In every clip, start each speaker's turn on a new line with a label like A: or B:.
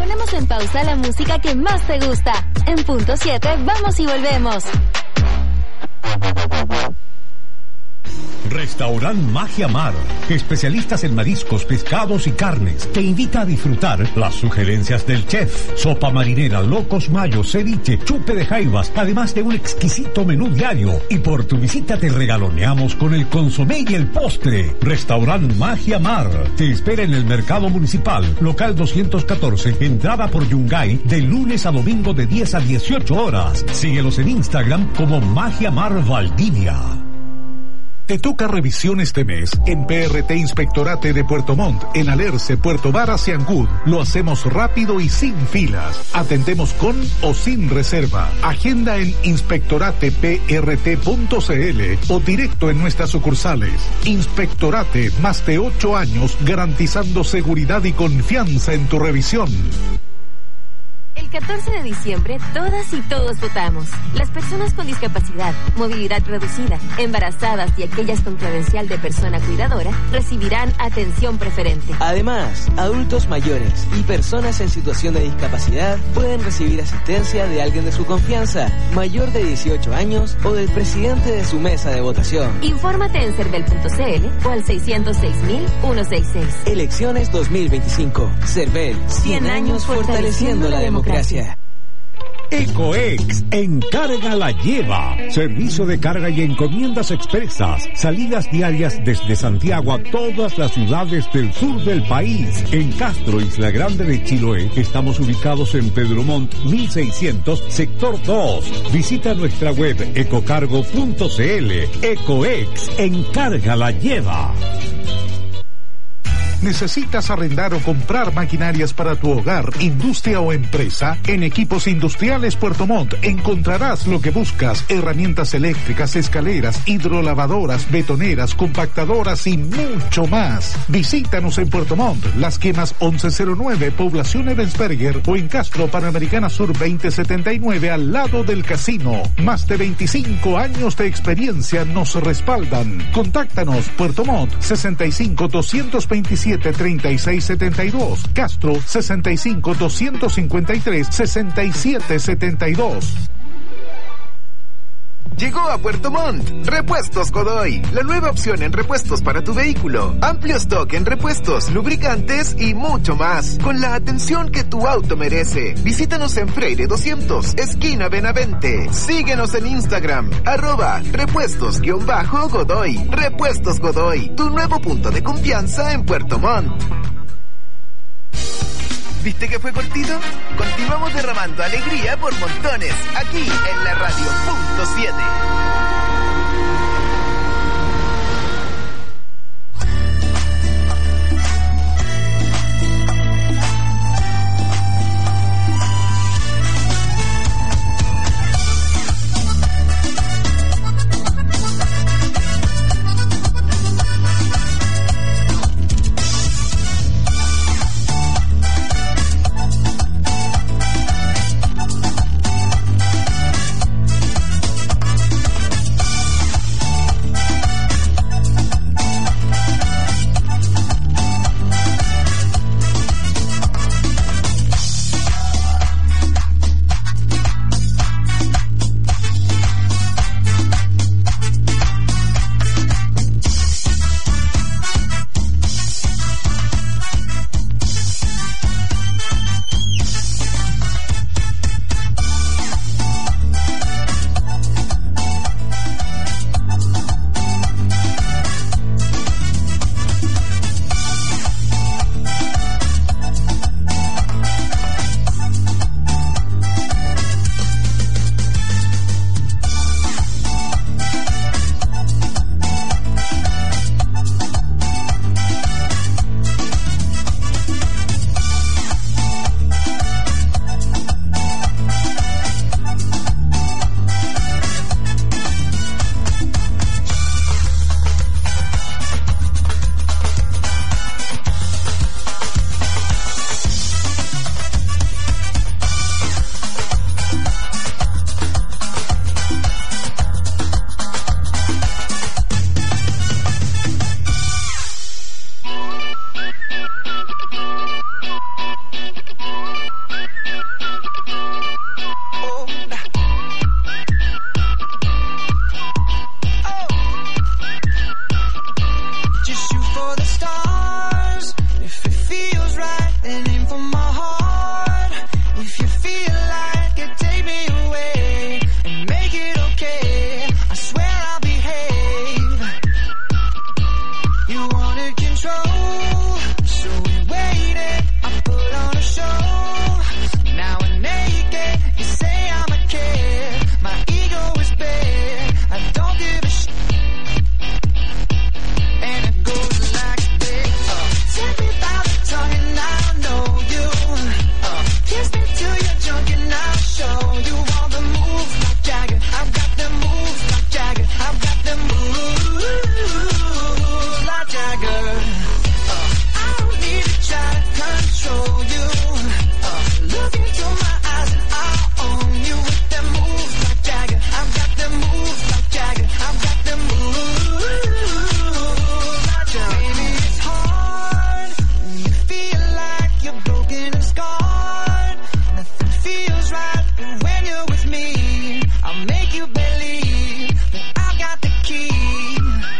A: Ponemos en pausa la música que más te gusta. En punto 7, vamos y volvemos.
B: Restaurant Magia Mar, especialistas en mariscos, pescados y carnes, te invita a disfrutar las sugerencias del chef. Sopa marinera, locos mayos, ceviche, chupe de jaivas, además de un exquisito menú diario. Y por tu visita te regaloneamos con el consomé y el postre. Restaurant Magia Mar te espera en el Mercado Municipal, local 214, entrada por Yungay, de lunes a domingo de 10 a 18 horas. Síguelos en Instagram como Magia Mar Valdivia.
C: Te toca revisión este mes en PRT Inspectorate de Puerto Montt, en Alerce, Puerto Varas y Ancud. Lo hacemos rápido y sin filas. Atendemos con o sin reserva. Agenda en inspectorateprt.cl o directo en nuestras sucursales. Inspectorate, más de 8 años garantizando seguridad y confianza en tu revisión.
A: El 14 de diciembre, todas y todos votamos. Las personas con discapacidad, movilidad reducida, embarazadas y aquellas con credencial de persona cuidadora recibirán atención preferente.
D: Además, adultos mayores y personas en situación de discapacidad pueden recibir asistencia de alguien de su confianza, mayor de 18 años o del presidente de su mesa de votación.
A: Infórmate en cervel.cl o al 606.166.
D: Elecciones 2025. Cervel, 100 años fortaleciendo la democracia.
B: Ecoex, encarga la lleva. Servicio de carga y encomiendas expresas. Salidas diarias desde Santiago a todas las ciudades del sur del país. En Castro, Isla Grande de Chiloé, estamos ubicados en Pedro Montt, 1600, sector 2. Visita nuestra web ecocargo.cl. Ecoex, encarga la lleva.
C: ¿Necesitas arrendar o comprar maquinarias para tu hogar, industria o empresa? En Equipos Industriales Puerto Montt encontrarás lo que buscas: herramientas eléctricas, escaleras, hidrolavadoras, betoneras, compactadoras y mucho más. Visítanos en Puerto Montt, Las Quemas 1109, Población Ebensberger, o en Castro, Panamericana Sur 2079, al lado del casino. Más de 25 años de experiencia nos respaldan. Contáctanos: Puerto Montt 65 227 3672, Castro 65 253 6772.
E: Llegó a Puerto Montt Repuestos Godoy, la nueva opción en repuestos para tu vehículo. Amplio stock en repuestos, lubricantes y mucho más, con la atención que tu auto merece. Visítanos en Freire 200, esquina Benavente. Síguenos en Instagram, @repuestos_Godoy. Repuestos Godoy, tu nuevo punto de confianza en Puerto Montt. ¿Viste que fue cortito? Continuamos derramando alegría por montones, aquí en la radio punto 7.
F: wanted control, so we waited. I put on a show. Now I'm naked. You say I'm a kid. My ego is big. I don't give a shit. And it goes like this. Take me by the tongue and I'll know you. Kiss me till you're drunk and I'll show you all the moves like Jagger. I've got the moves like Jagger. I've got the moves like Jagger. I don't need to try to control you. Look into my eyes and I'll own you with them moves like Jagger. I've got the moves like Jagger. I've got the moves like Jagger. Maybe it's hard when you feel like you're broken and scarred. Nothing feels right, but when you're with me, I'll make you believe that I've got the key.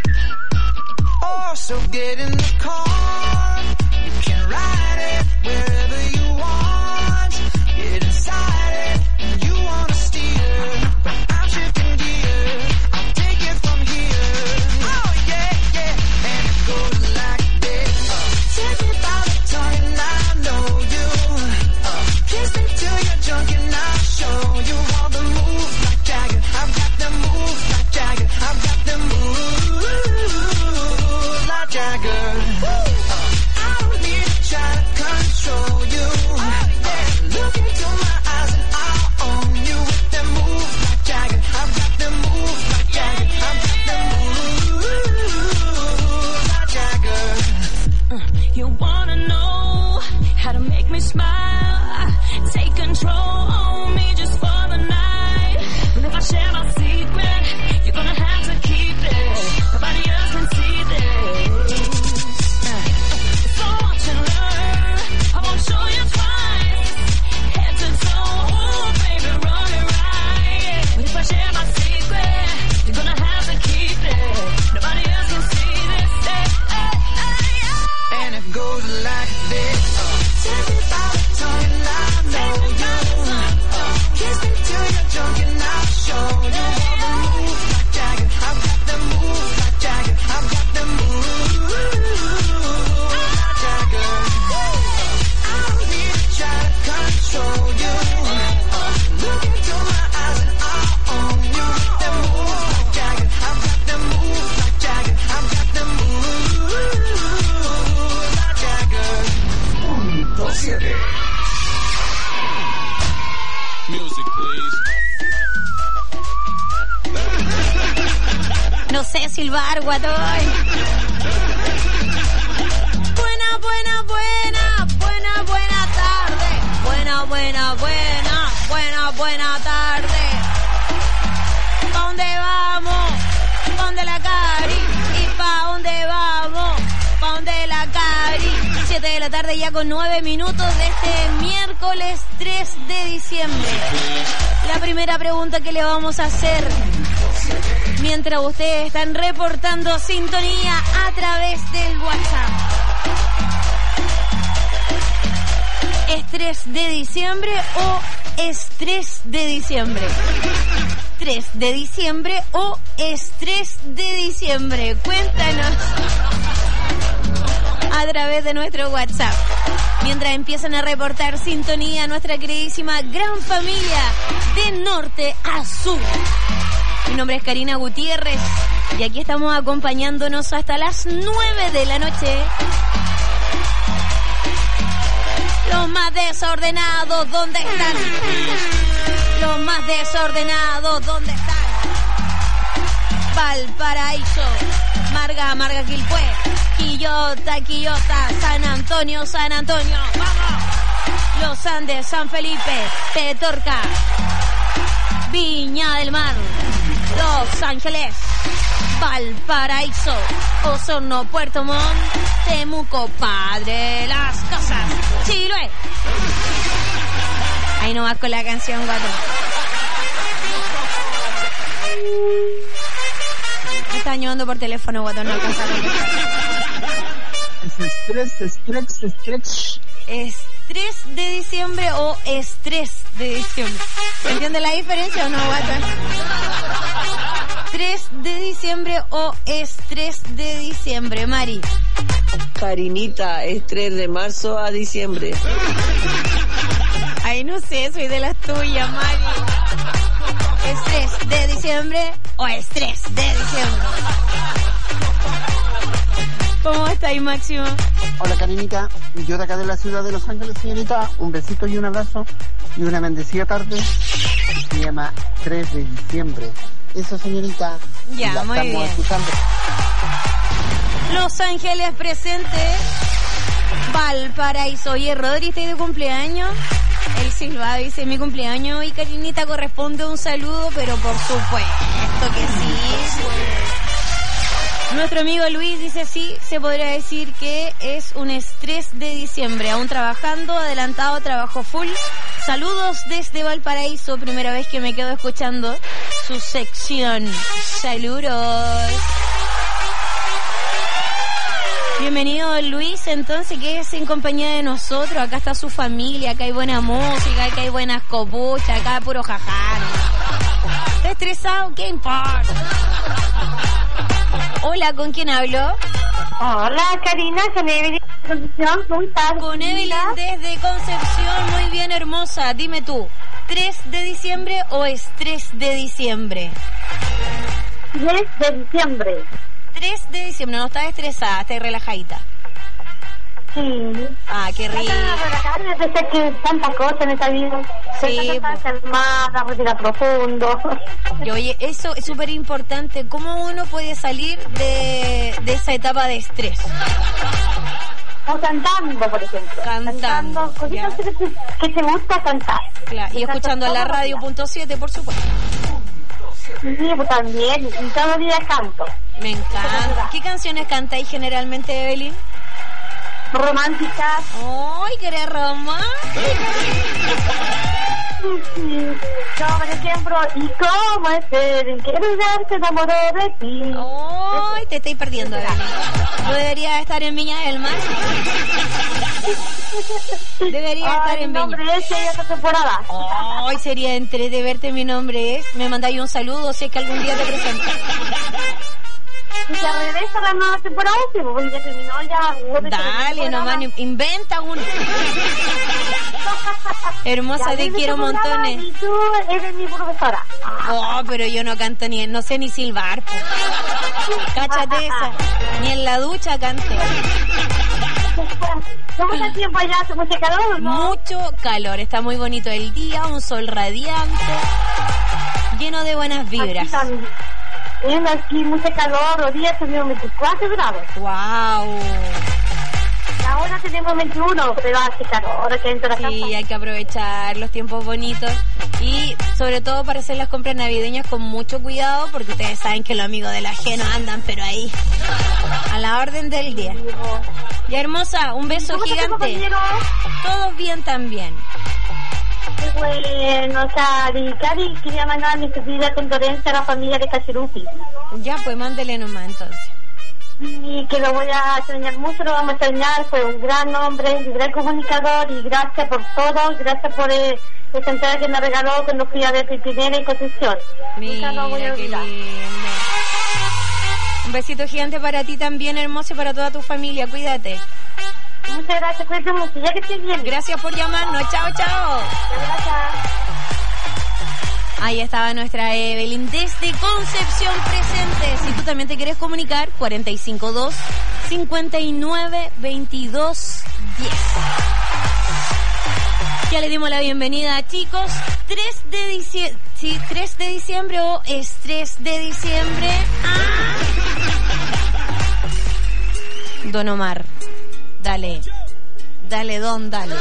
F: Oh, so get in the car. You can ride it wherever you want. Get inside it and you wanna steer, but I'm shifting gears. I'll take it from here. Oh yeah, yeah. And it goes like this. Take me by the tongue and I know you. Kiss me till you're drunk and I'll show you all the moves like Jagger. I've got the moves like Jagger. I've got the moves like Jagger. I don't need to try to control you. Look into my eyes and I'll own you with them moves like Jagger. I've got the moves like Jagger. I've got the moves like Jagger.
G: You wanna know how to make me smile? Take control on me just for the night. And if I share my secret, you're gonna have to keep it. Nobody else can see this. So watch and learn. I won't show you twice. Head to toe, ooh, baby, run it right. But if I share my secret, you're gonna have to keep it. Nobody else can see this.
F: And it goes like this. Take me by the tongue and I know you. Kiss me till you're drunk and I'll show you all the moves like Jagger. I've got the moves like Jagger. I've got the moves like Jagger. I don't need to try to control you. Look into my eyes and I'll own you with the moves like Jagger. I've got the moves like Jagger. I've got the moves like Jagger.
H: Music, please.
I: No sé silbar, guatoy. Buena tarde. Buena tarde. ¿Pa' dónde vamos? ¿Pa' dónde la cari? ¿Y pa' dónde vamos? ¿Pa' dónde la cari? 7 de la tarde ya con 9 minutos de este miércoles 3 de diciembre. La primera pregunta que le vamos a hacer mientras ustedes están reportando sintonía a través del WhatsApp. ¿Es 3 de diciembre o es 3 de diciembre? 3 de diciembre o es 3 de diciembre. Cuéntanos a través de nuestro WhatsApp. Mientras empiezan a reportar sintonía nuestra queridísima gran familia de norte a sur. Mi nombre es Karina Gutiérrez y aquí estamos acompañándonos hasta las 9 de la noche. Los más desordenados, ¿dónde están? Los más desordenados, ¿dónde están? Valparaíso, Marga, Quilpué, Quillota, San Antonio, ¡vamos! Los Andes, San Felipe, Petorca, Viña del Mar, Los Ángeles, Valparaíso, Osorno, Puerto Montt, Temuco, Padre Las Casas, Chiloé. Ahí nomás con la canción, guato. Me están llamando por teléfono, guato, no alcanza a contestar. ¿Es 3 de diciembre o es 3 de diciembre? ¿Entiende la diferencia o no, guato? 3 de diciembre o es 3 de diciembre, Mari?
J: Karinita, es 3 de marzo a diciembre.
I: Ay, no sé, soy de las tuyas, Mari. ¿Es 3 de diciembre o es 3 de diciembre? ¿Cómo estáis, Máximo?
K: Hola, Karinita. Yo de acá de la ciudad de Los Ángeles, señorita. Un besito y un abrazo y una bendecida tarde. Se llama 3 de diciembre. Eso, señorita.
I: Ya,
K: la
I: muy
K: estamos
I: bien.
K: escuchando.
I: Los Ángeles presentes. Valparaíso. Oye, Rodri, ¿estás de cumpleaños? El Silva dice, mi cumpleaños y Karinita corresponde un saludo, pero por supuesto que sí. Nuestro amigo Luis dice, sí, se podría decir que es un estrés de diciembre. Aún trabajando, adelantado, trabajo full. Saludos desde Valparaíso, primera vez que me quedo escuchando su sección. Saludos. Bienvenido, Luis, entonces, que es en compañía de nosotros. Acá está su familia, acá hay buena música, acá hay buenas copuchas, acá puro jaján. ¿Está estresado? ¿Qué importa? Hola, ¿con quién hablo?
L: Hola, Karina, con Evelyn de Concepción, ¿cómo estás?
I: Con Evelyn desde Concepción, muy bien, hermosa. Dime tú, ¿3 de diciembre o es 3 de diciembre?
L: 3 de diciembre.
I: 3 de diciembre, no estás estresada, estás relajadita.
L: Sí.
I: Ah, qué rico.
L: Desde que tantas cosas en esta vida.
I: Sí,
L: calmada, respirar profundo.
I: Y oye, eso es súper importante. ¿Cómo uno puede salir de esa etapa de estrés?
L: O cantando, por ejemplo.
I: Cantando.
L: Cositas que te gusta cantar.
I: Claro, y escuchando a la radio.7, por supuesto.
L: Sí, pues también. Y todo el día canto.
I: Me encanta. ¿Qué canciones cantáis generalmente, Evelyn?
L: Románticas.
I: ¡Ay, que eres romántica!
L: Sí. Yo, por ejemplo, ¿y cómo es ser? Quiero darte enamoró de ti.
I: ¡Ay, te estoy perdiendo, Evelyn! ¿No debería estar en Viña del Mar? Debería estar en Viña.
L: Mi nombre es esta temporada.
I: ¡Ay, sería entre de verte! Mi nombre es. Me mandáis un saludo si es que algún día te presento.
L: Y se regresa la nueva temporada, sí, porque ya terminó, ya...
I: Dale, nomás, inventa uno. Hermosa, te quiero montones.
L: Y tú eres mi profesora.
I: Oh, pero yo no canto ni, no sé ni silbar, po. Cáchate esa. Ni en la ducha canto.
L: ¿Cómo está el tiempo allá? ¿Hace mucho calor, no?
I: Mucho calor, está muy bonito el día, un sol radiante, lleno de buenas vibras.
L: Aquí mucho calor, hoy día tenemos 24 grados.
I: ¡Wow!
L: Ahora tenemos 21, pero hace calor aquí dentro de la casa.
I: Sí, hay que aprovechar los tiempos bonitos y sobre todo para hacer las compras navideñas con mucho cuidado, porque ustedes saben que los amigos del ajeno andan, pero ahí, a la orden del día. Ya, hermosa, un beso gigante. Todos bien también.
L: Bueno, Cari, quería mandar mi sentida condolencia a la familia de Cachirupi.
I: Ya, pues mándele nomás entonces.
L: Y que lo voy a extrañar mucho, lo vamos a extrañar, fue un gran hombre, un gran comunicador, y gracias por todo, gracias por esta entrada que me regaló cuando fui a ver Pipinera y Concepción.
I: Mira, qué lindo. Un besito gigante para ti también, hermoso, y para toda tu familia, cuídate.
L: Muchas gracias, cuídate mucho, ya que estés bien.
I: Gracias por llamarnos, chao, chao.
L: Gracias.
I: Ahí estaba nuestra Evelyn desde Concepción presente. Si tú también te quieres comunicar, 452-5922-10. Ya le dimos la bienvenida, chicos. 3 de diciembre, sí, 3 de diciembre o es 3 de diciembre. Don Omar, dale, don, dale.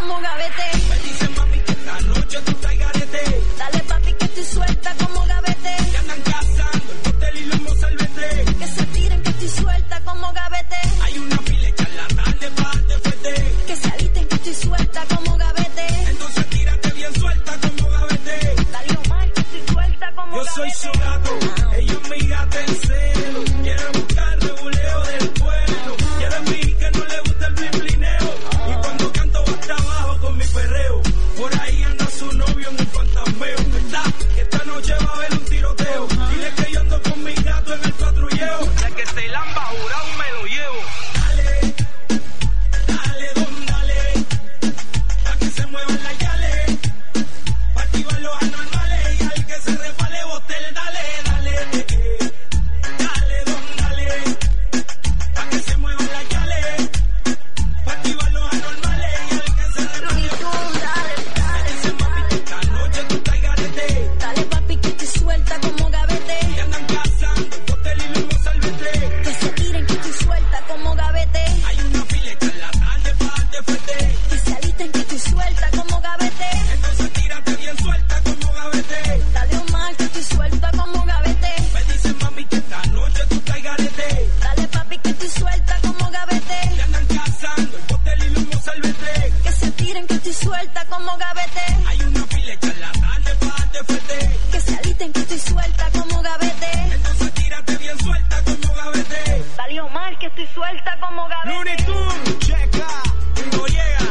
G: como gavete.
F: Me dicen mami que esta noche tú estás garete.
G: Dale papi que estoy suelta como gavete.
F: Que andan cazando el hotel y los mozalbete.
G: Que se tiren que estoy suelta como gavete.
F: Hay una fila hecha en la tarde para darte fuerte.
G: Que se alisten que estoy suelta como gavete.
F: Entonces tírate bien suelta como gavete.
G: Dale Omar que estoy suelta como
F: Yo
G: gavete.
F: soy su gato, ella es mi gata en celo. Quiere buscar reguleo del pueblo. Quiere mí que no le gusta el blinblineo. Y cuando canto hasta abajo con mi perreo. Por ahí anda su novio en un fantasmeo. ¿Verdad? Que esta noche va a haber un tiroteo. Dile que yo ando con mi gato en el patrulleo. La que se lamba jurado me lo llevo. Dale, dale, don, dale. Pa' que se muevan las yales. Pa' activar los anormales. Y al que se resbale botel, dale, dale. Dale, don, dale. Pa' que se muevan las yales. Pa' activar los anormales. Y al que se resbale botel, dale. Dice mami que esta noche tú estás garete.
G: Dale papi que estoy suelta como gavete.
F: Que andan cazando el hotel y los mozalbete.
G: Que se tiren que estoy suelta como gavete.
F: Hay una fila hecha en la tarde para darte fuerte.
G: Que se alisten que estoy suelta como gavete.
F: Entonces tírate bien suelta como gavete.
G: Dale Omar que estoy suelta como gavete.
F: Me dicen mami que esta noche tú estás garete.
G: Dale papi que estoy suelta como gavete.
F: Que andan cazando el hotel y los mozalbete.
G: Que se tiren que estoy suelta como gavete.
F: Hay una fila hecha en la tarde para darte fuerte.
G: Que se alisten que estoy suelta como gavete.
F: Entonces tírate bien suelta como gavete.
G: Dale Omar que estoy suelta como gavete.
F: Looney Tunes, checa, Noriega,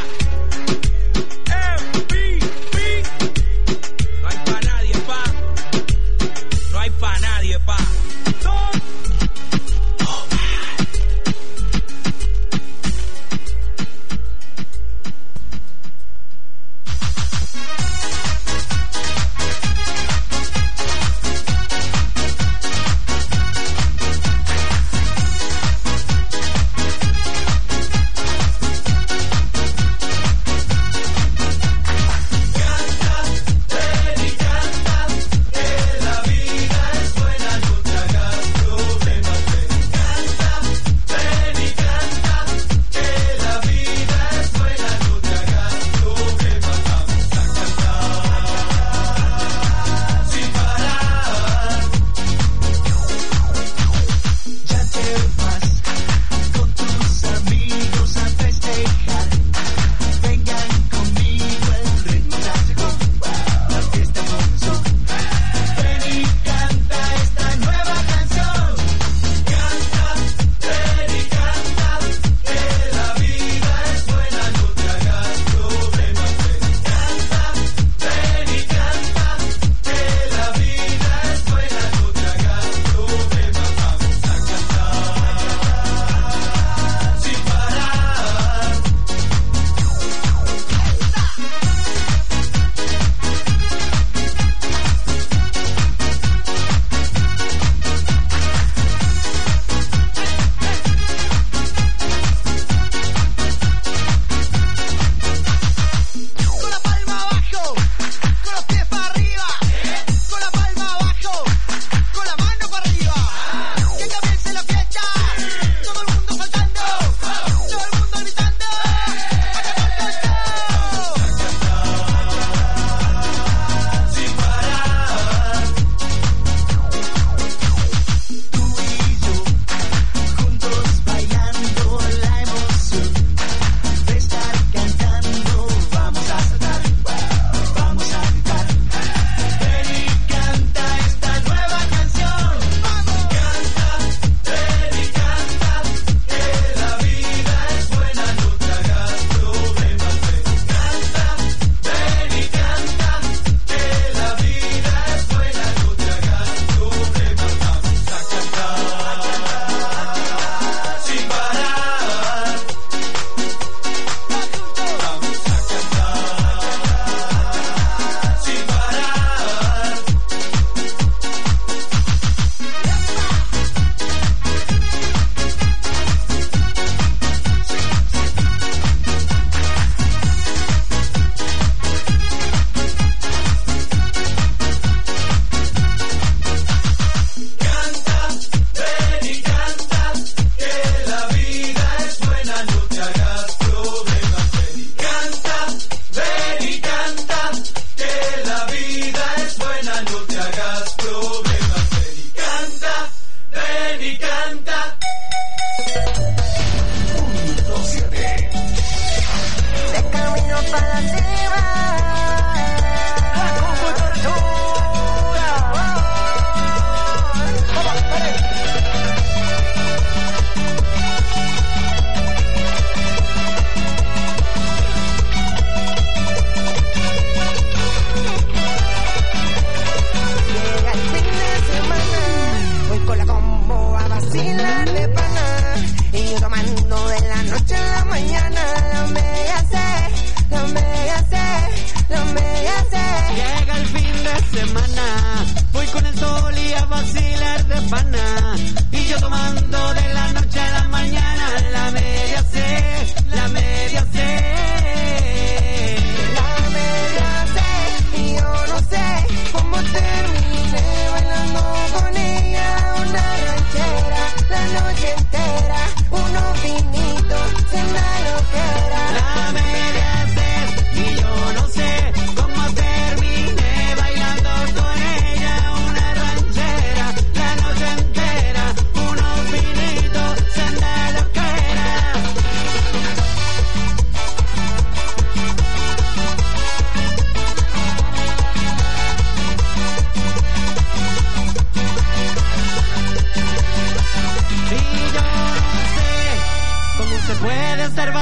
F: MVP. No hay pa' nadie, pa. No hay pa' nadie, pa.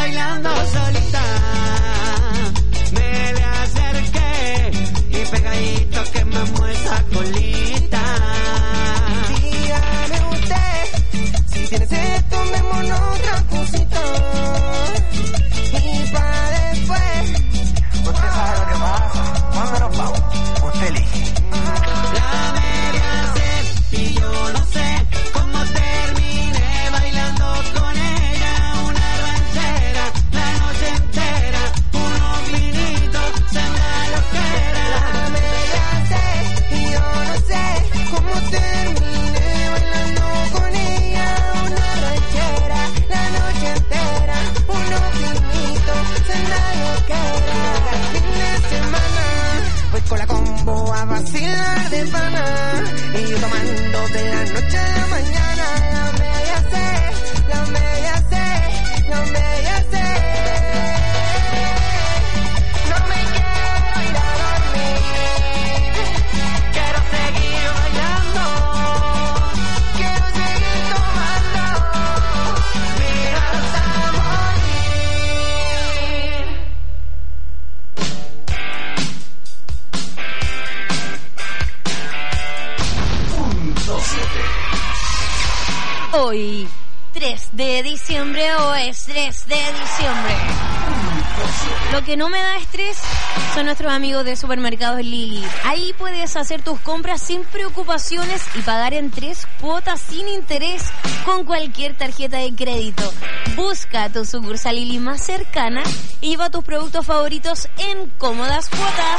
F: bailando solita. Me le acerqué y pegadito que me muestra colita. Dígame usted, si tiene sed, tomémonos otra cosita. Y para después, usted sabe lo que pasa. ¿Cuándo nos vamos? Usted elige. La media sed y yo no sé cómo terminé bailando con ella. Una ranchera, la noche entera, unos vinitos, senda loquera. La media sed y yo no sé cómo terminé bailando con ella. Una ranchera, la noche entera, unos vinitos, senda loquera. El fin de semana voy con la combo a vacilar de pana. Y yo tomando de la noche a la mañana. La media sed, la media sed, la media sed. No me quiero ir a dormir, quiero seguir bailando, quiero seguir tomando, mira hasta
I: Hoy, 3 de diciembre o es 3 de diciembre. Lo que no me da estrés son nuestros amigos de Supermercados Lili. Ahí puedes hacer tus compras sin preocupaciones y pagar en 3 cuotas sin interés con cualquier tarjeta de crédito. Busca tu sucursal Lili más cercana y lleva tus productos favoritos en cómodas cuotas.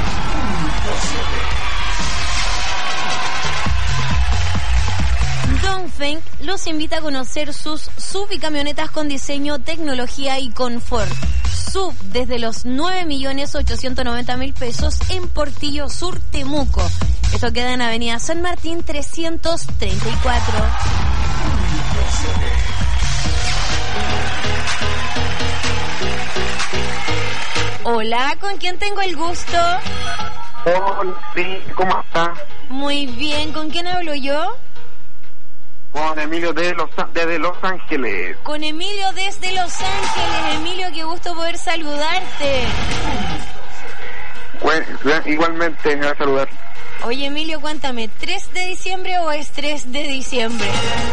I: Dongfeng los invita a conocer sus SUV y camionetas con diseño, tecnología y confort. SUV desde los 9.890.000 pesos en Portillo Sur, Temuco. Esto queda en Avenida San Martín 334. Hola, ¿con quién tengo el gusto?
M: Hola, sí, ¿cómo está?
I: Muy bien, ¿con quién hablo yo?
M: Con Emilio desde Los Ángeles.
I: Con Emilio desde Los Ángeles. Emilio, qué gusto poder saludarte.
M: Bueno, igualmente, me va a saludar.
I: Oye, Emilio, cuéntame, ¿3 de diciembre o es 3 de diciembre?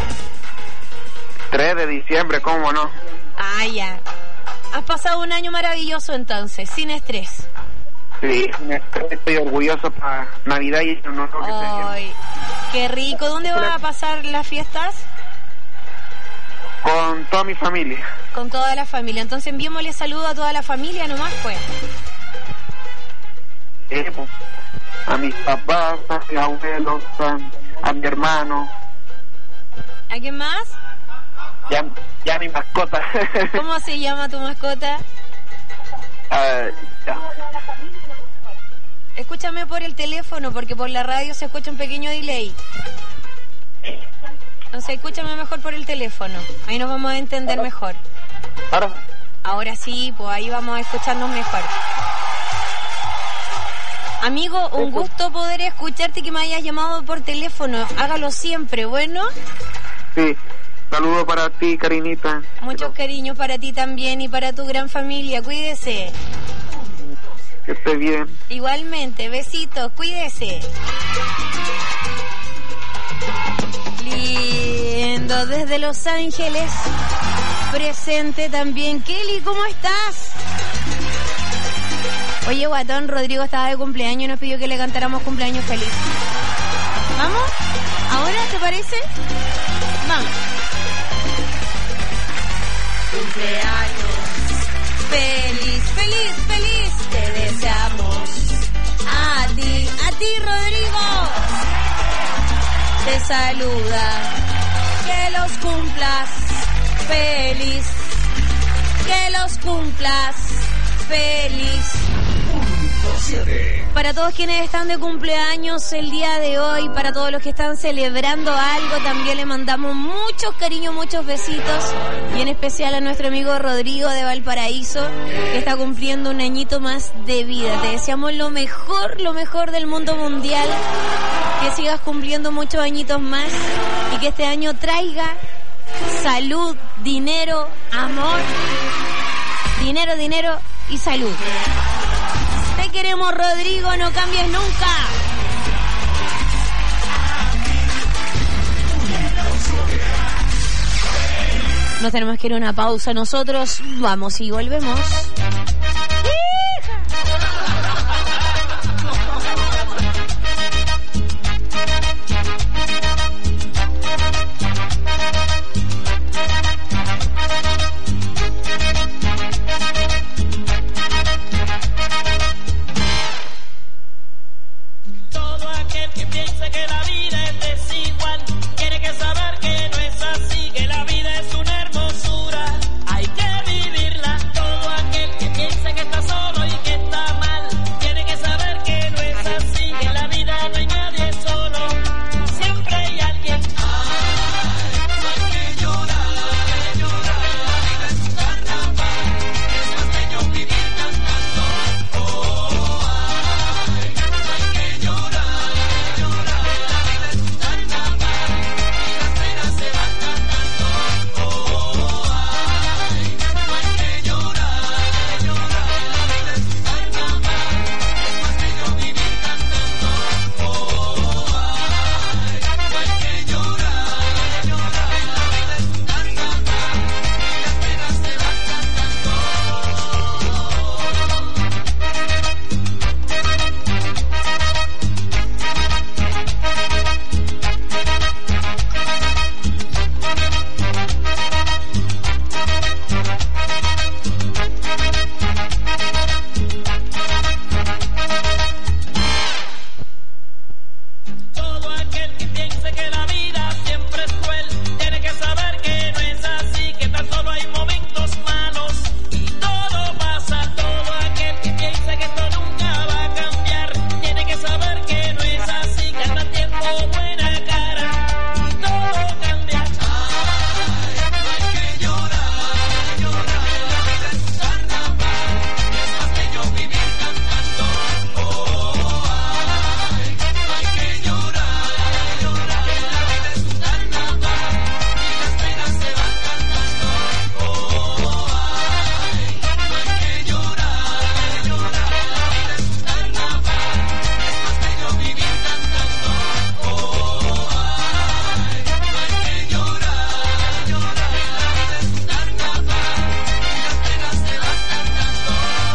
M: 3 de diciembre, ¿cómo no?
I: Ah, ya. Has pasado un año maravilloso entonces, sin estrés.
M: Sí, estoy orgulloso para Navidad y no lo que se
I: Ay, qué rico. ¿Dónde vas a pasar las fiestas?
M: Con toda mi familia.
I: Con toda la familia. Entonces enviémosle saludo a toda la familia nomás, pues.
M: Pues, a mis papás, a mis abuelos, a mi hermano.
I: ¿A quién más?
M: Ya mi mascota.
I: ¿Cómo se llama tu mascota?
M: Ya.
I: Escúchame por el teléfono, porque por la radio se escucha un pequeño delay. Entonces escúchame mejor por el teléfono. Ahí nos vamos a entender mejor. Ahora sí, pues ahí vamos a escucharnos mejor. Amigo, un gusto poder escucharte, que me hayas llamado por teléfono. Hágalo siempre, ¿bueno?
M: Sí. Saludos para ti, Karinita.
I: Muchos cariños para ti también y para tu gran familia. Cuídese.
M: Que esté bien.
I: Igualmente, besitos, cuídese. Lindo, desde Los Ángeles. Presente también. Kelly, ¿cómo estás? Oye, guatón, Rodrigo estaba de cumpleaños y nos pidió que le cantáramos cumpleaños feliz. ¿Vamos? ¿Ahora te parece? Vamos. Cumpleaños feliz, feliz, feliz, te deseamos a ti Rodrigo, te saluda, que los cumplas feliz, que los cumplas feliz. Para todos quienes están de cumpleaños el día de hoy, para todos los que están celebrando algo, también le mandamos muchos cariños, muchos besitos, y en especial a nuestro amigo Rodrigo de Valparaíso, que está cumpliendo un añito más de vida. Te deseamos lo mejor del mundo mundial, que sigas cumpliendo muchos añitos más y que este año traiga salud, dinero, amor Dinero, dinero y salud. Te queremos, Rodrigo, no cambies nunca. Nos tenemos que ir a una pausa nosotros. Vamos y volvemos.
G: Todo aquel que piense que la vida es desigual tiene que saber que no es así, que la vida es una hermosura, hay que vivirla. Todo aquel que piense que está solo y que está mal tiene que saber que no es así, que en la vida no hay nadie solo, siempre hay alguien. Ay, no hay que llorar, la vida es un carnaval, es más bello vivir cantando. Oh, ay, no hay que llorar, la vida es un carnaval y las penas se van cantando. Oh, ay, no hay que llorar, la vida es un carnaval, es más bello vivir cantando. Oh, ay, no hay que llorar, la vida es un carnaval y las penas se van cantando. Todo aquel que piense que la vida siempre es cruel tiene que saber que no es así, que tan solo hay momentos malos y todo pasa. Todo aquel que piense que esto nunca va a cambiar tiene que saber que no es así, que anda tiempo buena cara y todo cambia. Ay, no hay que llorar, la vida es un carnaval, es más bello vivir cantando. Oh, ay, no hay que llorar, la vida es un carnaval y las penas se van cantando. Oh, ay, no hay que llorar, la vida es un carnaval, es más bello vivir cantando. Oh, ay, no hay que llorar, la vida es un carnaval y las penas se van cantando.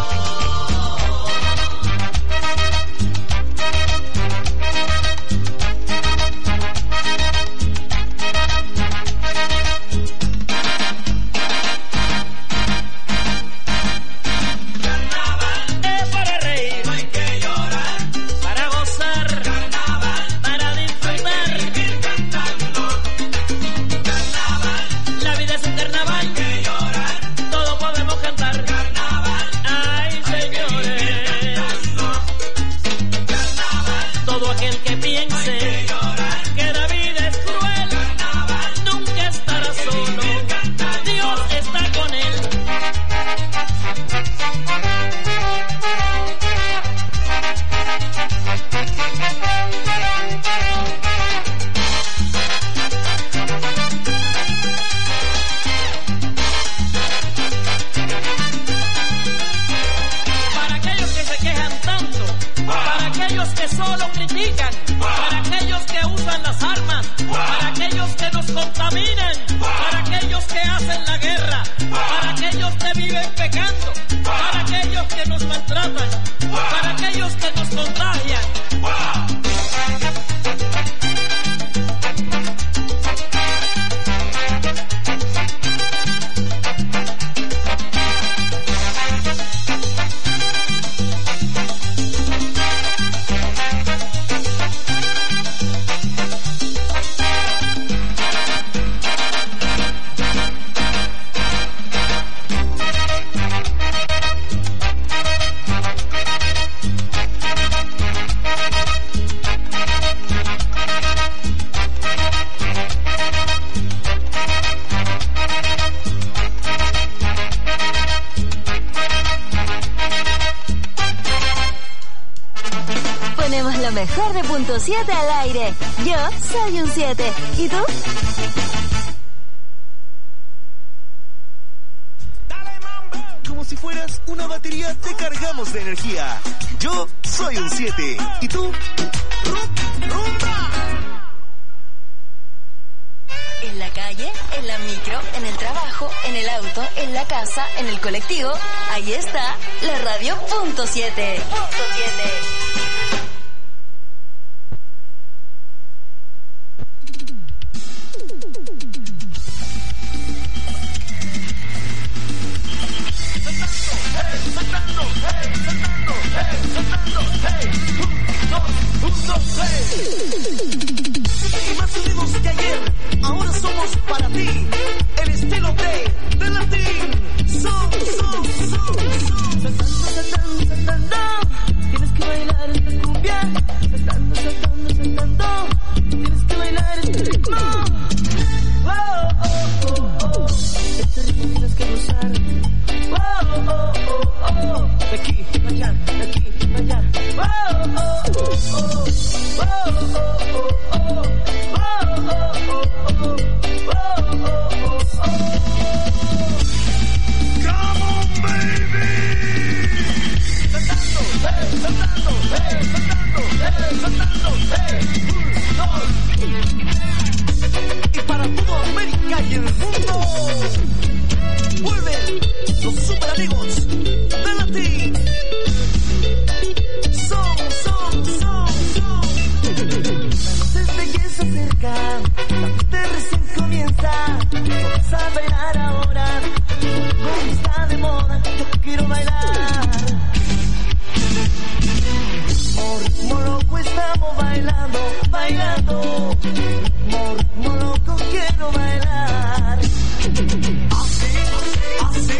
G: Carnaval es para reír, no hay que llorar, para gozar, carnaval, para disfrutar, vivir cantando. Carnaval, la vida es un carnaval, hay que llorar, todos podemos cantar. Carnaval, ay señores, carnaval, todo aquel que piense que la vida es cruel, nunca estará solo, Dios está con él. Para aquellos que se quejan tanto, para aquellos que solo critican, para aquellos que usan las armas, para aquellos que nos contaminan, para aquellos que hacen la guerra, para aquellos que viven pecando, para aquellos que nos maltratan, para aquellos que nos contagian.
A: Ponemos lo mejor de punto 7 al aire. Yo soy un 7. ¿Y tú?
F: Como si fuera
N: una batería te cargamos de energía. Yo soy un 7. ¿Y tú? ¡Rumba!
A: En la calle, en la micro, en el trabajo, en el auto, en la casa, en el colectivo, ahí está la radio punto 7.
N: Y más unidos que ayer, ahora somos para ti el estilo de latín. Saltando, tienes que bailar esta cumbia. Saltando, tienes que bailar este ritmo. Este ritmo tienes que gozar. De aquí, allá, de aquí, allá. Y para toda América y el mundo, vuelven los super amigos de Latín. Son. Desde que se acerca, la fiesta recién comienza. Vamos a bailar ahora, como está de moda, yo quiero bailar. Ritmo loco estamos bailando. Ritmo loco quiero bailar. Así,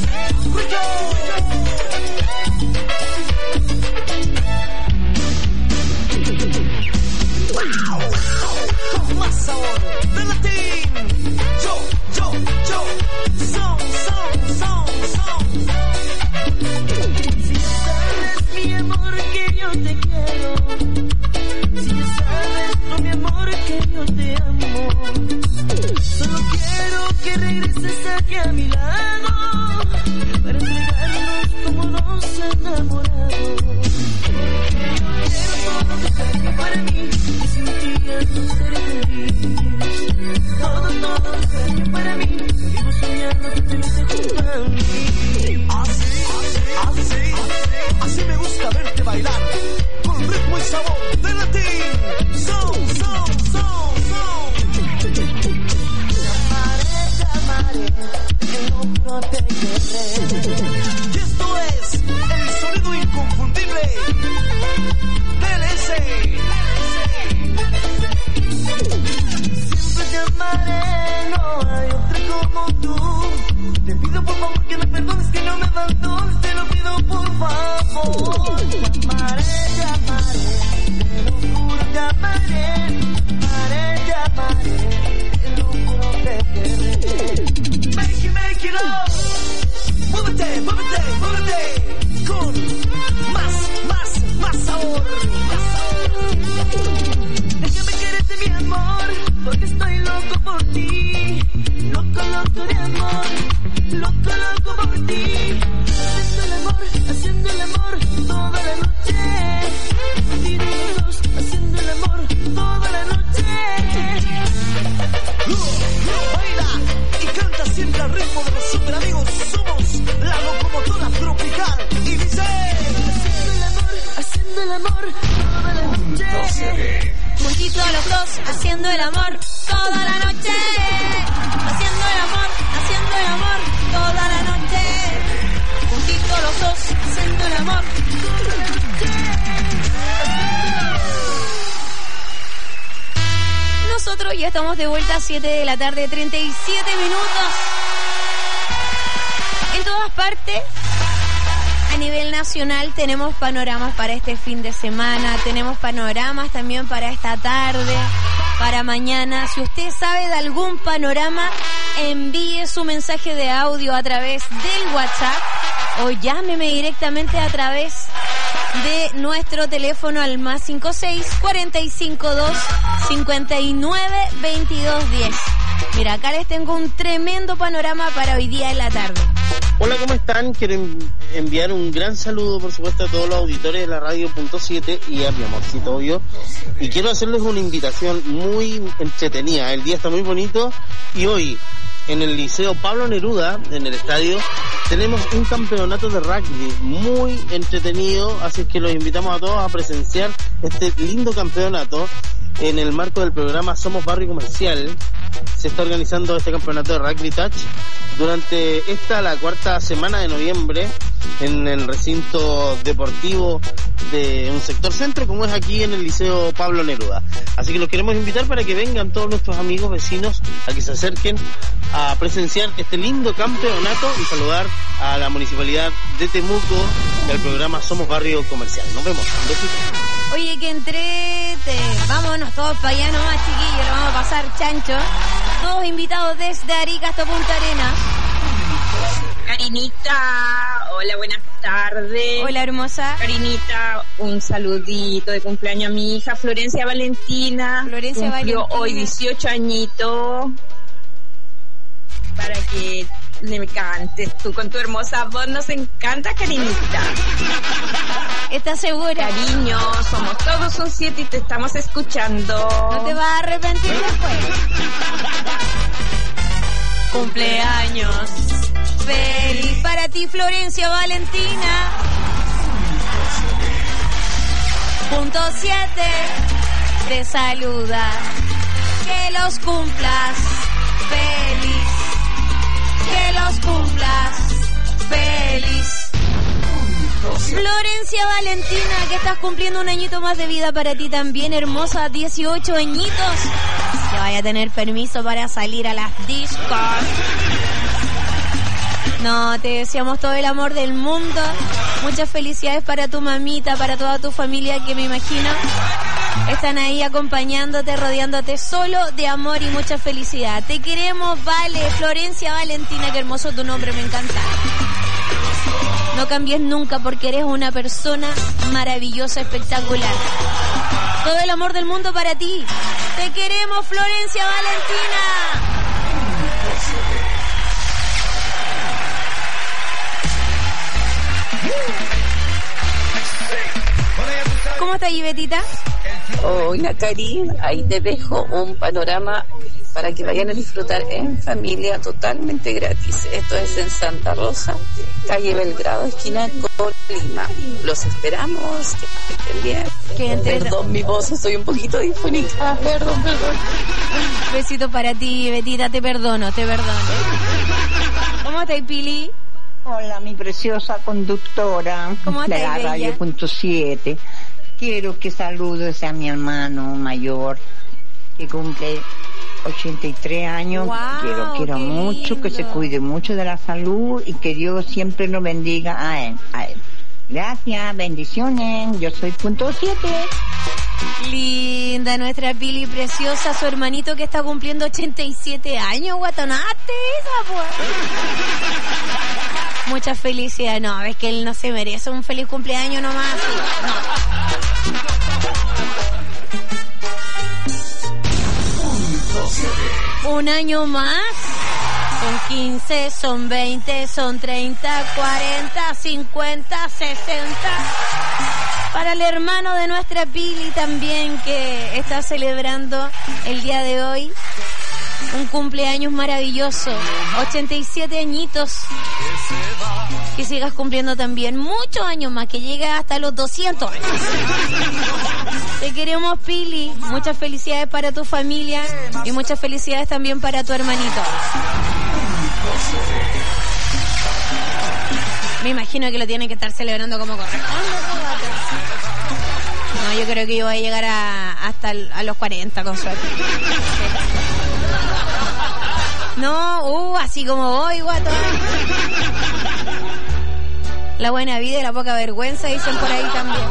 N: con más sabor de Latín. Yo, son. Si sabes, mi amor, que yo te quiero. Si sabes, no, mi amor, que yo te amo. Solo quiero que regreses aquí a mi lado para entregarnos como dos enamorados. Quiero todo que sea para mí y sin ti ya no seré feliz. Todo que sea para mí, vivo soñando que te metes junto a mí. Así me gusta verte bailar con ritmo y sabor de Latín. Son. Llamaré, que no protegeré. Y esto es el sonido inconfundible del S. Siempre te amaré, no hay otra como tú. Te pido por favor que me perdones, que no me abandones, te lo pido por favor. Llamaré, te lo juro, llamaré, te lo juro, te querré. Make it up, muévete, con más sabor. Déjame quererte, mi amor, porque estoy loco por ti. Loco de amor, loco por ti. Haciendo el amor toda la noche. Tiro los dos, haciendo el amor toda la noche. Baila y canta siempre al ritmo de los super amigos. Somos la locomotora tropical. Y dice: haciendo el amor toda la noche.
I: Juntitos los dos, haciendo el amor toda la noche. Haciendo el amor toda la noche. Juntitos los dos, haciendo el amor toda la noche. Nosotros ya estamos de vuelta a 7 de la tarde, 37 minutos. En todas partes, a nivel nacional, tenemos panoramas para este fin de semana, tenemos panoramas también para esta tarde, para mañana. Si usted sabe de algún panorama, envíe su mensaje de audio a través del WhatsApp o llámeme directamente a través de nuestro teléfono al más 56 452 59 22 10. Mira, acá les tengo un tremendo panorama para hoy día en la tarde.
O: Hola, ¿cómo están? Quiero enviar un gran saludo, por supuesto, a todos los auditores de la radio .7 y a mi amorcito, obvio. Y quiero hacerles una invitación muy entretenida. El día está muy bonito y hoy, en el Liceo Pablo Neruda, en el estadio, tenemos un campeonato de rugby muy entretenido, así que los invitamos a todos a presenciar este lindo campeonato en el marco del programa Somos Barrio Comercial. Se está organizando este campeonato de Rugby Touch durante la cuarta semana de noviembre en el recinto deportivo de un sector centro, como es aquí en el Liceo Pablo Neruda. Así que los queremos invitar para que vengan todos nuestros amigos vecinos a que se acerquen a presenciar este lindo campeonato y saludar a la Municipalidad de Temuco y al programa Somos Barrio Comercial. Nos vemos. Un besito.
I: Oye, que entrete. Vámonos todos para allá nomás, chiquillos. Lo vamos a pasar chancho. Todos invitados desde Arica hasta Punta Arenas.
P: Karinita, hola, buenas tardes.
I: Hola, hermosa.
P: Karinita, un saludito de cumpleaños a mi hija Florencia Valentina.
I: Florencia
P: Cumplió
I: Valentina.
P: hoy 18 añitos. Para que le cantes tú con tu hermosa voz. Nos encanta, Karinita.
I: ¿Estás segura?
P: Cariño, somos todos un 7 y te estamos escuchando.
I: No te vas a arrepentir después. Cumpleaños feliz para ti, Florencia Valentina. Punto 7 te saluda. Que los cumplas feliz. Que los cumplas feliz. Florencia Valentina, que estás cumpliendo un añito más de vida para ti también, hermosa, 18 añitos. Que vaya a tener permiso para salir a las discos. No, te deseamos todo el amor del mundo. Muchas felicidades para tu mamita, para toda tu familia, que me imagino están ahí acompañándote, rodeándote solo de amor y mucha felicidad. Te queremos, vale, Florencia Valentina, qué hermoso tu nombre, me encanta. No cambies nunca porque eres una persona maravillosa, espectacular. Todo el amor del mundo para ti. Te queremos, Florencia Valentina. ¿Cómo está, Betita?
J: Hola, Cari, ahí te dejo un panorama para que vayan a disfrutar en familia totalmente gratis. Esto es en Santa Rosa, calle Belgrado, esquina con Lima. Los esperamos, que estén bien. Perdón mi voz, estoy un poquito disfónica, perdón.
I: Besito para ti, Betita, te perdono. ¿Cómo estás, Pili?
Q: Hola, mi preciosa conductora de la radio .7. Quiero que saludes a mi hermano mayor que cumple 83 años.
I: Wow,
Q: Quiero mucho, que se cuide mucho de la salud y que Dios siempre lo bendiga a él. Gracias, bendiciones. Yo soy .7.
I: Linda nuestra Pili preciosa, su hermanito que está cumpliendo 87 años, guatonate esa, pues. Mucha felicidad. No, es que él no se merece un feliz cumpleaños nomás. Sí, no. Un año más. Son 15, son 20, son 30, 40, 50, 60. Para el hermano de nuestra Pili también, que está celebrando el día de hoy un cumpleaños maravilloso, 87 añitos. Que sigas cumpliendo también muchos años más, que llegue hasta los 200 años. Te queremos, Pili. Muchas felicidades para tu familia y muchas felicidades también para tu hermanito. Me imagino que lo tienen que estar celebrando como corresponde. No, yo creo que yo voy a llegar hasta a los 40 con suerte. No, así como voy, guato. La buena vida y la poca vergüenza, dicen por ahí también.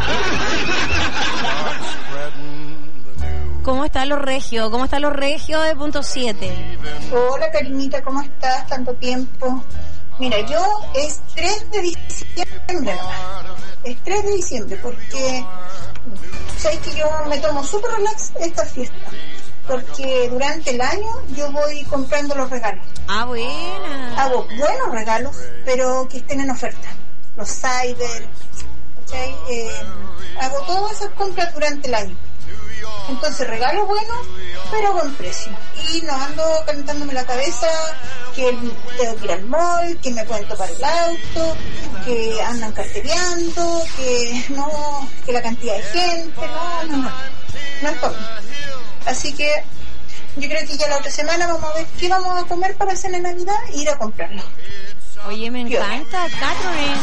I: ¿Cómo están los regios? ¿Cómo están los regios de .7?
R: Hola, Karinita, ¿cómo estás? Tanto tiempo. Mira, yo es 3 de diciembre nomás. Es 3 de diciembre porque sabes que yo me tomo súper relax esta fiesta. porque durante el año yo voy comprando los regalos.
I: Ah, buena.
R: Hago buenos regalos, pero que estén en oferta. Los cyber, ¿cachai? Hago todas esas compras durante el año. Entonces regalo bueno, pero a buen precio. Y no ando calentándome la cabeza que tengo que ir al mall, que me pueden topar el auto, que andan cartereando, que no, que la cantidad de gente, no es por mí. Así que yo creo que ya la otra semana vamos a ver qué vamos a comer para cena de Navidad e ir a comprarlo.
I: Oye, me encanta, Catherine.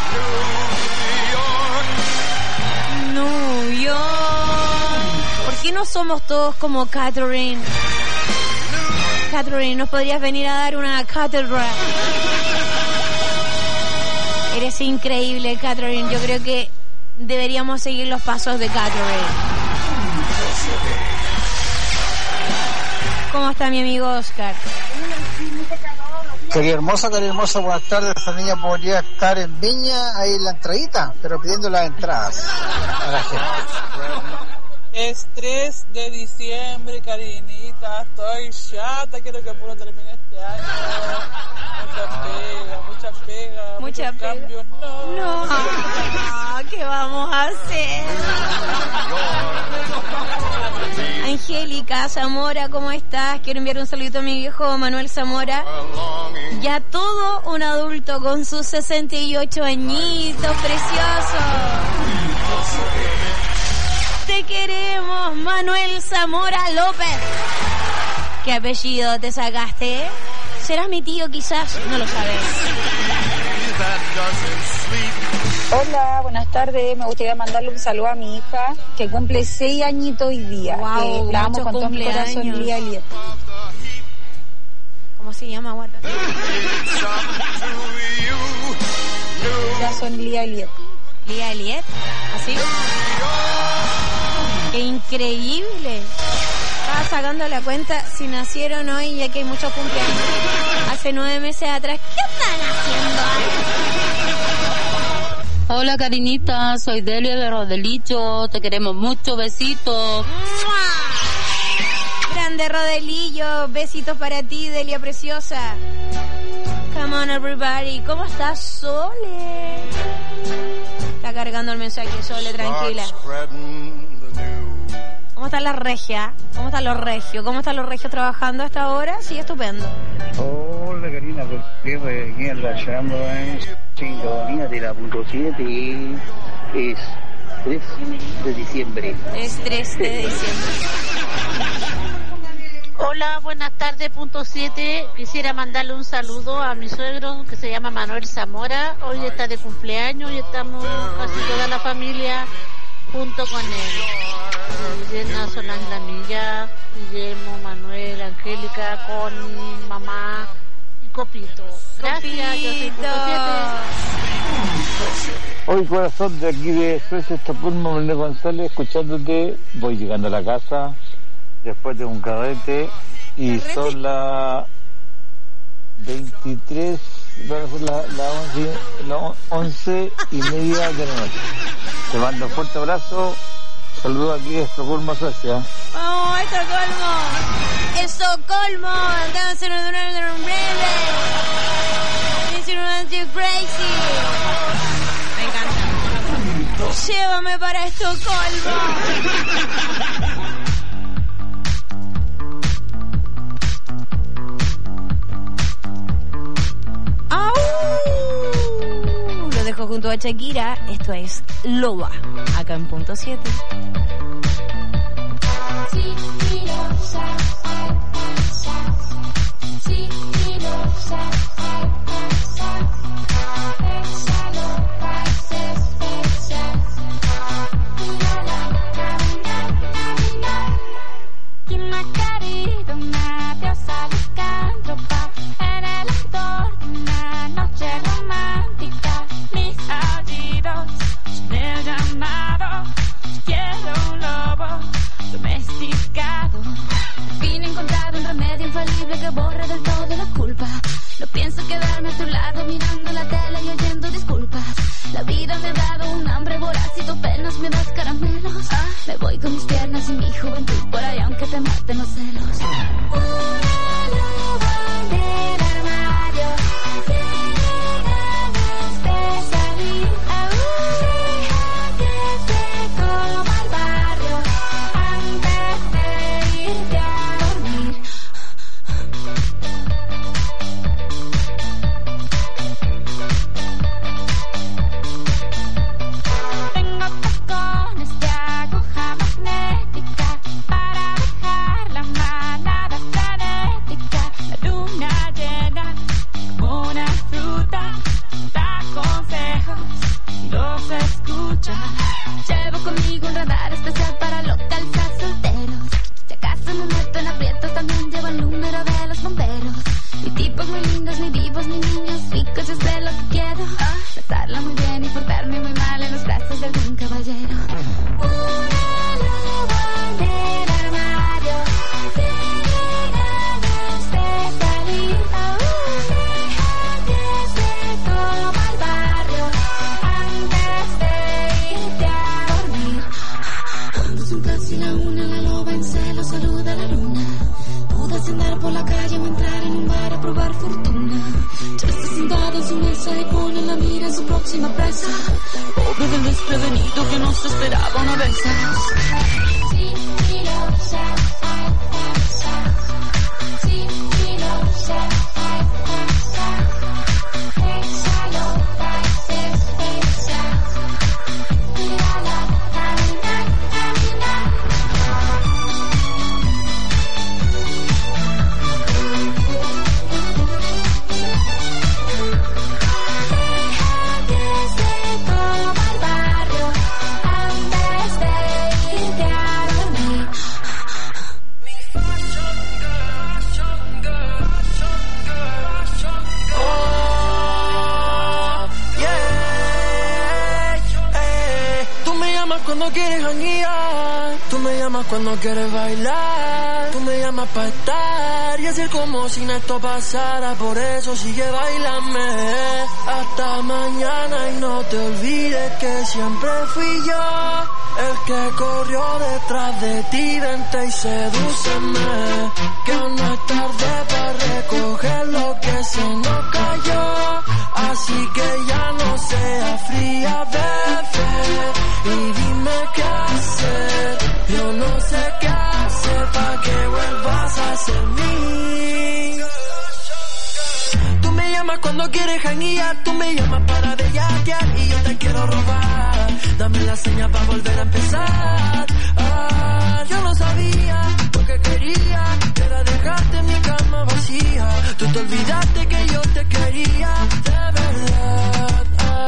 I: New York. ¿Por qué no somos todos como Catherine? Catherine, ¿nos podrías venir a dar una cátedra? Eres increíble, Catherine. Yo creo que deberíamos seguir los pasos de Catherine. ¿Cómo está mi amigo Oscar?
S: Querida hermosa, buenas tardes. Esta niña podría estar en Viña, ahí en la entradita, pero pidiendo las entradas a la gente.
T: Es 3 de diciembre, Karinita, estoy chata, quiero que puro termine este año. Mucha pega. Cambio, no.
I: ¿Qué vamos a hacer? Angélica Zamora, ¿cómo estás? Quiero enviar un saludito a mi viejo Manuel Zamora. Ya todo un adulto con sus 68 añitos, precioso. Te queremos, Manuel Zamora López. ¿Qué apellido te sacaste? ¿Serás mi tío quizás? No lo sabes.
U: Hola, buenas tardes. Me gustaría mandarle un saludo a mi hija que cumple 6 añitos hoy día.
I: Wow,
U: que la amo con todo mi corazón, Lía Eliet.
I: ¿Cómo se llama, Guata?
U: Corazón Lía Eliet.
I: ¿Lía Eliet? ¿Así? ¡Qué increíble! Estaba sacando la cuenta si nacieron hoy, ya que hay muchos cumpleaños. Hace 9 meses atrás. ¿Qué están haciendo?
V: Hola, Karinita, soy Delia de Rodelillo. Te queremos mucho, besitos.
I: Grande Rodelillo, besitos para ti, Delia preciosa. Come on, everybody. ¿Cómo estás, Sole? Está cargando el mensaje, Sole, tranquila. ¿Cómo están las regias? ¿Cómo están los regios? ¿Cómo están los regios trabajando hasta ahora? Sí, estupendo.
W: Hola, Karina, aquí en la llama en sintonía de la .7 y es 3 de diciembre.
I: Es 3 de diciembre.
X: Hola, buenas tardes, .7. Quisiera mandarle un saludo a mi suegro que se llama Manuel Zamora. Hoy está de cumpleaños y estamos casi toda la familia junto con él. Llena Solange Lamilla, Guillermo, Manuel, Angélica, Connie, mamá y Copito. Gracias, yo soy .7.
W: Hoy corazón de aquí de Expreso Estocolmo, Manuel González, escuchándote. Voy llegando a la casa después de un carrete y son las 23, las 11 y media de la noche. Te mando un fuerte abrazo. Saludos aquí de Estocolmo, Suecia.
I: ¡Vamos, Estocolmo! ¡Estocolmo! Me encanta. Llévame para Estocolmo. Lo dejo junto a Shakira. Esto es Loba, acá en .7.
G: Vine a encontrar un remedio infalible
B: conmigo un radar especial para localizar solteros. Si acaso me meto en aprietos, también llevo el número de los bomberos. Ni tipos muy lindos, ni vivos, ni niños ricos, yo sé lo que quiero. Pasarla muy bien y portarme muy mal en los brazos de algún caballero. Una loba en el armario, tiene ganas de salir. Empiece como al barrio antes de irte a dormir. Cuando son casi la una, la loba en celo saluda a la luna. Puedes andar por la calle o entrar en un bar a probar fortuna. Ya está sentada en su mesa y pone la mira en su próxima presa. Pobre del desprevenido que no se esperaba una vez.
F: Cuando quieres janguear, tú me llamas cuando quieres bailar, tú me llamas para estar y hacer como si esto pasara, por eso sigue bailame hasta mañana y no te olvides que siempre fui yo el que corrió detrás de ti, vente y sedúceme, que aún no es tarde para recoger lo que se nos cayó, así que ya no sea fría, bebé, y dime qué hacer, yo no sé qué hacer para que vuelvas a ser mí. Tú me llamas cuando quieres janguear, tú me llamas para bellaquear y yo te quiero robar, dame la señal para volver a empezar. Yo no sabía lo que quería, era dejarte en mi cama vacía, tú te olvidaste que yo te quería de verdad.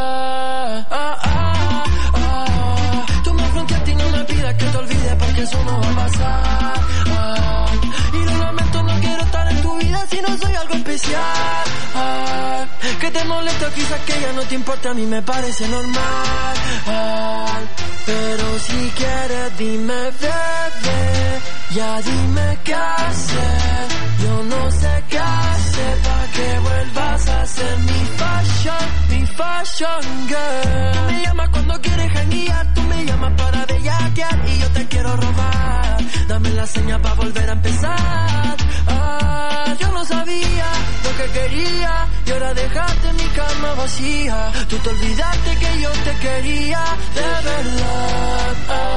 F: Tú me fronteaste y no me pidas que te olvides porque eso no va a pasar. Y lo lamento, no quiero estar en tu vida si no soy algo especial. Que te molesta, quizás que ya no te importa, a mí me parece normal. Pero si quieres dime, bebé, ya dime qué hacer. Yo no sé qué hacer para que vuelvas a ser mi fashion girl. Tú me llamas cuando quieres janguear, tú me llamas para bellaquear y yo te quiero robar, dame la señal para volver a empezar. Yo no sabía lo que quería y ahora dejarte en mi cama vacía, tú te olvidaste que yo te quería de verdad.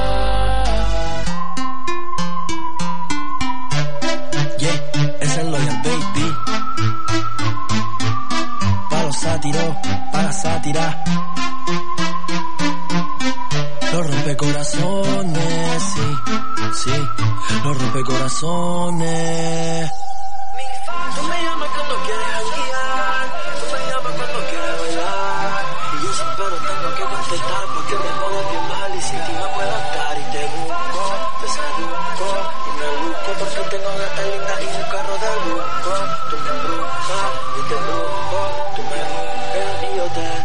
F: Yeah, ese es Loyal Baby, para los sátiros, para sátira, los rompecorazones, sí, los rompecorazones. Tú me llamas cuando quieres janguear, tú me llamas cuando quieres bailar, y yo sin pero tengo que contestar porque me pones bien mal y sin ti no puedo estar, y te busco, te seduzco y me busco porque tengo gatas lindas y un carro de lujo. Tú me embrujas y te brujo, tú me buscas y yo te...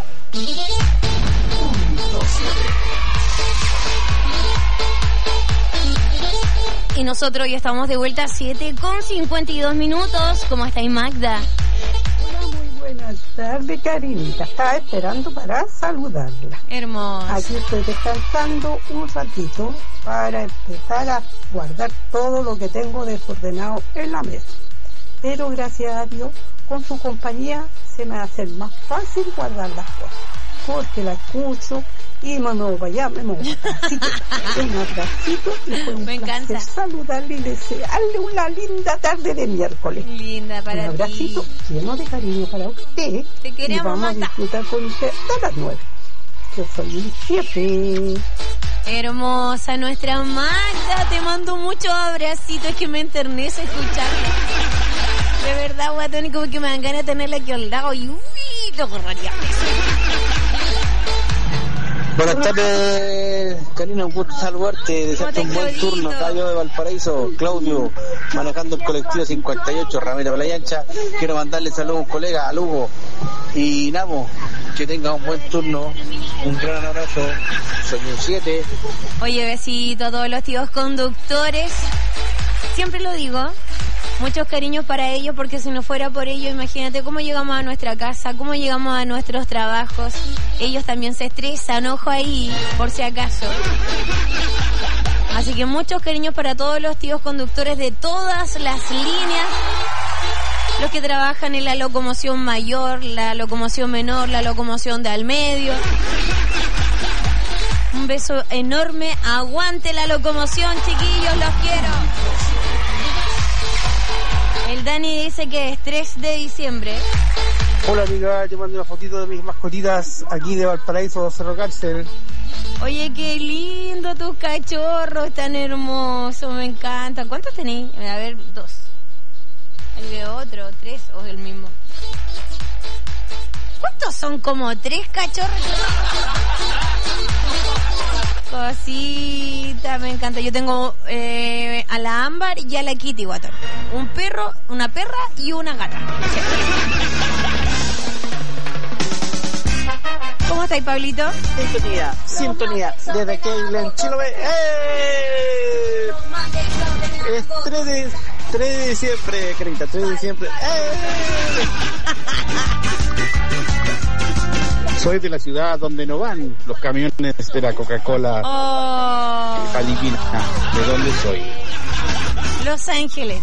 I: Y nosotros ya estamos de vuelta a 7:52. ¿Cómo estáis, Magda?
C: Hola, muy buenas tardes, Karinita. Estaba esperando para saludarla.
I: Hermoso.
C: Aquí estoy descansando un ratito para empezar a guardar todo lo que tengo desordenado en la mesa. Pero gracias a Dios, con su compañía se me hace más fácil guardar las cosas, porque la escucho y me muevo allá, me muevo. Así que un abracito y fue un placer saludarle y desearle una linda tarde de miércoles.
I: Linda para ti.
C: Un abracito lleno de cariño para usted.
I: Te queremos,
C: y vamos a disfrutar con usted a las 9. Yo soy el jefe.
I: Hermosa nuestra Magda, te mando muchos abracitos, es que me enternece escucharla. De verdad, guatón, como que me dan ganas de tenerla aquí al lado y uy, lo correría.
S: Buenas tardes,
D: Karina, un gusto saludarte, desearte un buen turno. Acá yo de Valparaíso, Claudio, manejando el colectivo 58, Ramiro Pelayancha. Quiero mandarle saludos a un colega, a Lugo. Y Namo, que tenga un buen turno. Un gran abrazo. Soy un 7.
I: Oye, besito a todos los tíos conductores. Siempre lo digo. Muchos cariños para ellos, porque si no fuera por ellos, imagínate cómo llegamos a nuestra casa, cómo llegamos a nuestros trabajos. Ellos también se estresan, ojo ahí, por si acaso. Así que muchos cariños para todos los tíos conductores de todas las líneas, los que trabajan en la locomoción mayor, la locomoción menor, la locomoción de al medio. Un beso enorme, aguante la locomoción, chiquillos, los quiero. El Dani dice que es 3 de diciembre.
S: Hola amiga, te mando una fotito de mis mascotitas aquí de Valparaíso, Cerro Cárcel.
I: Oye, qué lindo tus cachorros, tan hermosos, me encanta. ¿Cuántos tenéis? A ver, 2. Ahí veo otro, 3 o el mismo. ¿Cuántos son? Como 3 cachorros. Cosita, me encanta. Yo tengo a la Ámbar y a la Kitty Water. Un perro, una perra y una gata. ¿Cómo estáis, Pablito?
S: Sintonía, desde Keilen, Chiloé. Es 3 de diciembre, Carita, 3 de diciembre. Soy de la ciudad donde no van los camiones de la Coca-Cola Filipina. ¿De dónde soy?
I: Los Ángeles.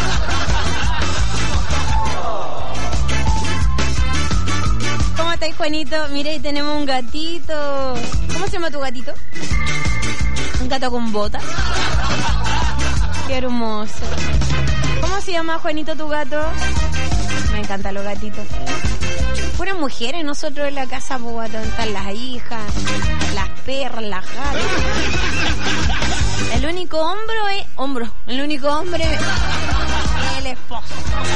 I: ¿Cómo estáis, Juanito? Mira, ahí tenemos un gatito. ¿Cómo se llama tu gatito? Un gato con bota. Qué hermoso. ¿Cómo se llama, Juanito, tu gato? Me encantan los gatitos. Puras mujeres, nosotros en la casa, pues, están las hijas, las perras, las gatas. El único el único hombre es el esposo.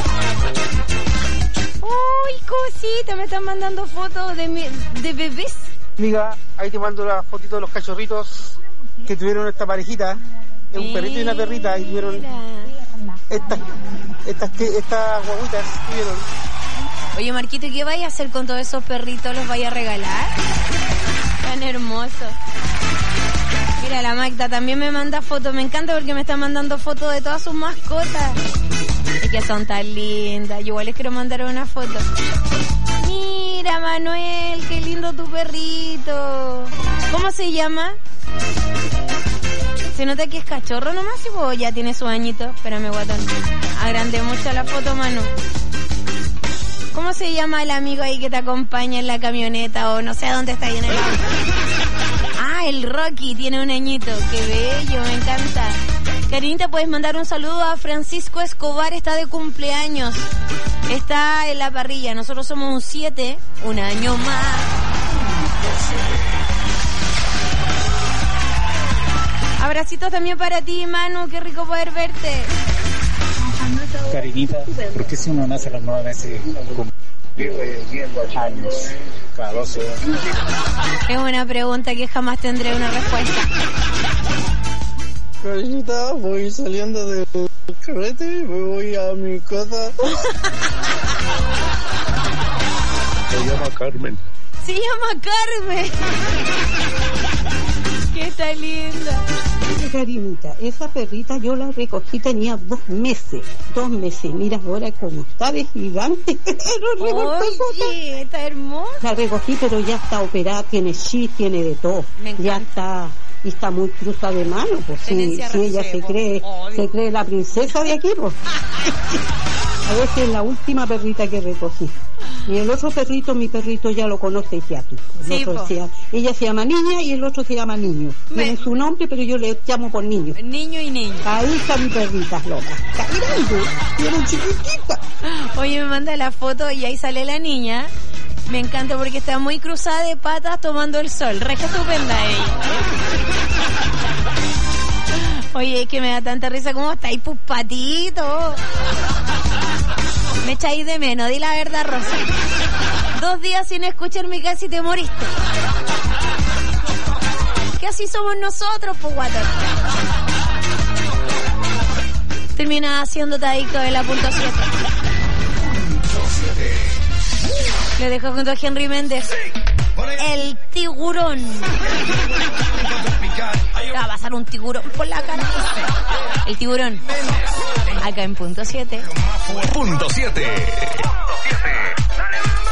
I: Uy, cosita, me están mandando fotos de bebés.
S: Amiga, ahí te mando la fotito de los cachorritos que tuvieron esta parejita. Un perrito y una perrita, y tuvieron estas guaguitas tuvieron.
I: Oye, Marquito, ¿y qué vais a hacer con todos esos perritos? ¿Los vais a regalar? Tan hermosos. Mira, la Magda también me manda fotos. Me encanta porque me están mandando fotos de todas sus mascotas. Es que son tan lindas. Yo igual les quiero mandar una foto. Mira, Manuel, qué lindo tu perrito. ¿Cómo se llama? Se nota que es cachorro nomás, y pues ya tiene su añito. Espérame, guatón. Agrandé mucho la foto, Manu. ¿Cómo se llama el amigo ahí que te acompaña en la camioneta o no sé a dónde está ahí en el auto? Ah, el Rocky, tiene un añito. Qué bello, me encanta. Karinita, puedes mandar un saludo a Francisco Escobar, está de cumpleaños. Está en la parrilla. Nosotros somos un 7, un año más. Abracitos también para ti, Manu, qué rico poder verte.
S: Karinita, ¿por qué si uno nace a los 9 meses años? Cada 12 años.
I: Es una pregunta que jamás tendré una respuesta.
S: Karinita, voy saliendo del carrete, me voy a mi casa. Se llama Carmen.
I: Se llama Carmen. Que está linda.
C: Karinita, esa perrita yo la recogí, tenía 2 meses. Mira ahora cómo está de gigante.
I: Oye, está hermosa.
C: La recogí, pero ya está operada, tiene chis, tiene de todo. Ya está, y está muy cruzada de mano, pues si ella se cree la princesa de aquí, pues. A veces es la última perrita que recogí. Y el otro perrito, mi perrito ya lo conoce Jackie. Sí, ella se llama Niña y el otro se llama Niño. Tiene su nombre, pero yo le llamo por Niño.
I: Niño y Niño.
C: Ahí está mi perrita loca. Está grande, pero chiquitita.
I: Oye, me manda la foto y ahí sale la niña. Me encanta porque está muy cruzada de patas tomando el sol. Reja estupenda ella. Oye, es que me da tanta risa. ¿Cómo estáis, pues, patito? Me echáis de menos, di la verdad, Rosa. 2 días sin escucharme casi te moriste. ¿Qué así somos nosotros, pues guatón. Termina haciéndote adicto de la punto 7. Le dejo junto a Henry Méndez. El tiburón. Te va a pasar un tiburón por la cara. El tiburón. Acá en punto 7.
E: Punto 7.